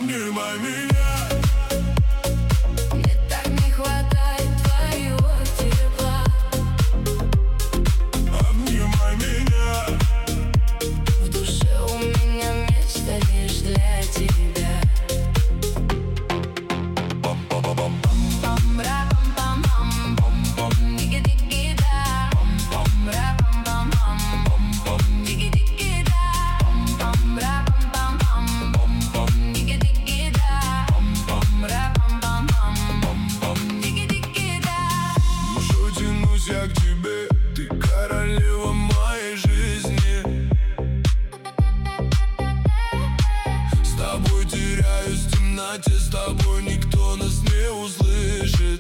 Обнимай меня. Мне так не хватает твоего тепла. Обнимай меня. В душе у меня место лишь для тебя. Я к тебе, ты королева моей жизни. С тобой теряюсь в темноте, с тобой никто нас не услышит.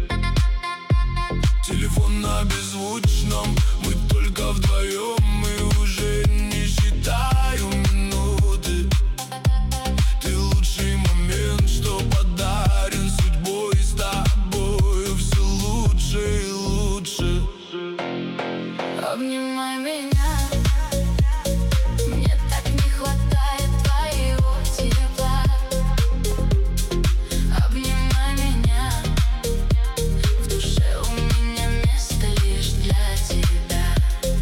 Телефон на беззвучном, мы только вдвоем, мы уже не считаю минуты. Ты лучший момент, что подарен судьбой, с тобою все лучше и лучше. Обнимай меня. Мне так не хватает твоего тепла. Обнимай меня. В душе у меня место лишь для тебя.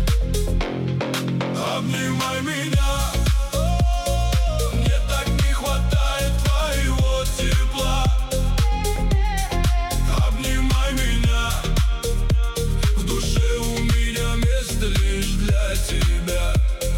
Обнимай меня. Мне так не хватает твоего тепла. Обнимай меня. В душе у меня место лишь для тебя.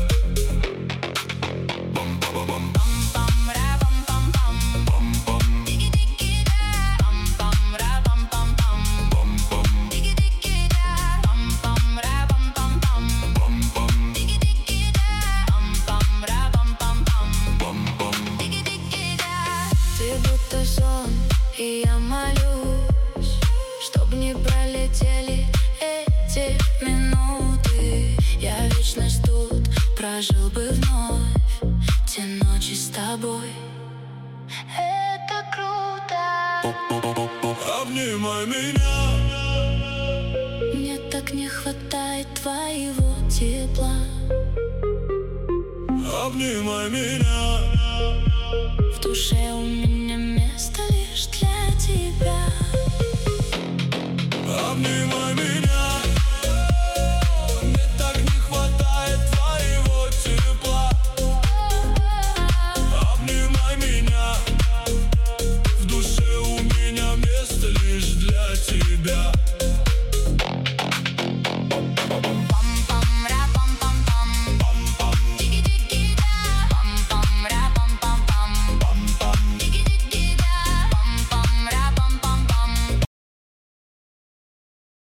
Ты будто сон, и я молюсь, чтоб не пролетели эти минуты. Я вечность тут прожил бы вновь те ночи с тобой. Это круто. Обнимай меня. Мне так не хватает твоего тепла. Обнимай меня.